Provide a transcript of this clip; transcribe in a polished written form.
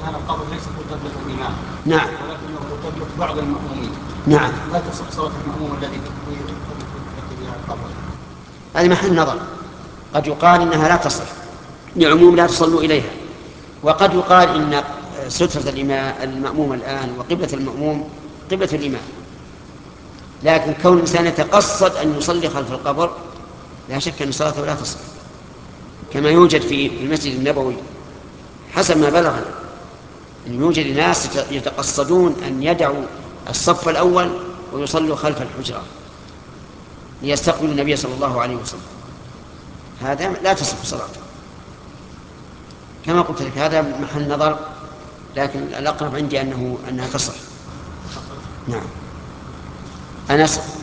كان القبر ليس قبلة الإمام. نعم. ولكنه قبلة بعض المأمومين. نعم. لا تصح صلاة المأموم الذي يقبل القبر. هذه محل نظر. قد يقال إنها لا تصح لعموم لا تصلوا إليها، وقد يقال إن سترة المأموم الآن وقبلة المأموم قبلة الإمام، لكن كون الإنسان يتقصد أن يصلي خلف القبر لا شك أن صلاته لا تصح، كما يوجد في المسجد النبوي حسب ما بلغنا أن يوجد ناس يتقصدون أن يدعوا الصف الأول ويصلوا خلف الحجرة ليستقبلوا النبي صلى الله عليه وسلم. هذا لا تصح صلاته كما قلت لك، هذا محل نظر، لكن الأقرب عندي أنها تصح. نعم. أنس.